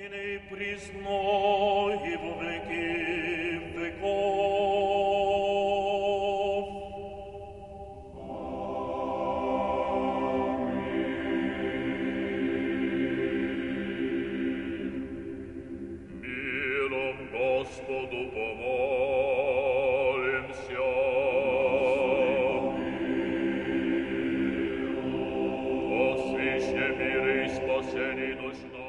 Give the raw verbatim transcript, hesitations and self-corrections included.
и присно и во веки веков. Миром Господу помолимся. О священне мира и спасении душ наших.